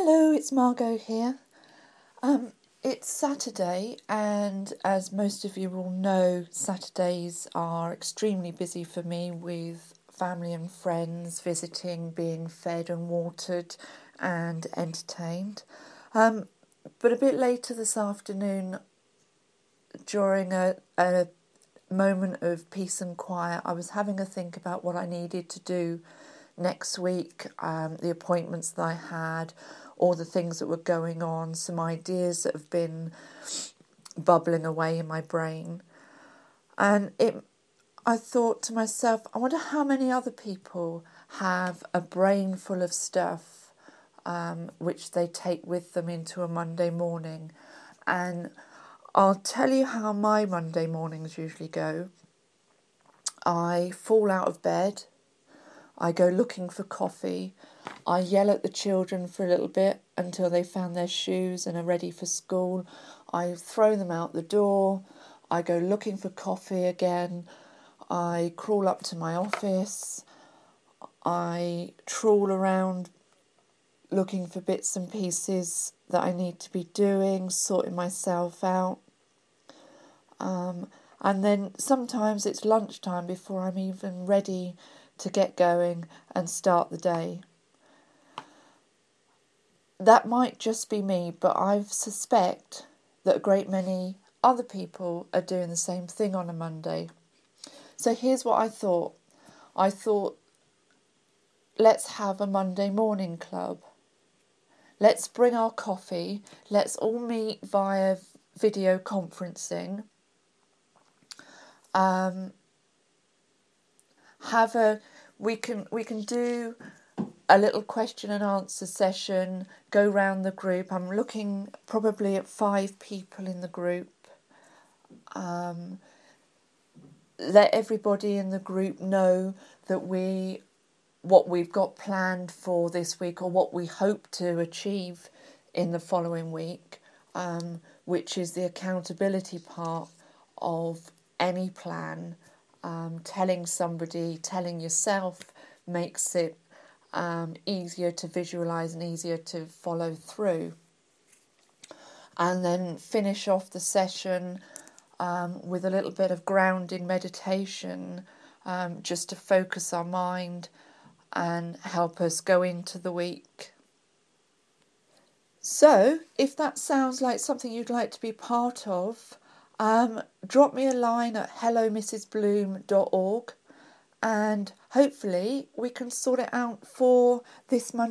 Hello, it's Margot here. It's Saturday, and as most of you will know, Saturdays are extremely busy for me with family and friends visiting, being fed and watered and entertained. But a bit later this afternoon, during a moment of peace and quiet, I was having a think about what I needed to do next week, the appointments that I had, all the things that were going on, some ideas that have been bubbling away in my brain. And I thought to myself, I wonder how many other people have a brain full of stuff which they take with them into a Monday morning. And I'll tell you how my Monday mornings usually go. I fall out of bed. I go looking for coffee. I yell at the children for a little bit until they found their shoes and are ready for school. I throw them out the door. I go looking for coffee again. I crawl up to my office. I trawl around looking for bits and pieces that I need to be doing, sorting myself out. And then sometimes it's lunchtime before I'm even ready to get going and start the day. That might just be me, but I suspect that a great many other people are doing the same thing on a Monday. So here's what I thought. I thought, let's have a Monday morning club. Let's bring our coffee. Let's all meet via video conferencing. We can do a little question and answer session, go round the group. I'm looking probably at 5 people in the group. Let everybody in the group know that what we've got planned for this week, or what we hope to achieve in the following week, which is the accountability part of any plan. Telling yourself makes it easier to visualise and easier to follow through. And then finish off the session with a little bit of grounding meditation, just to focus our mind and help us go into the week. So, if that sounds like something you'd like to be part of, drop me a line at hellomrsbloom.org, and hopefully we can sort it out for this Monday.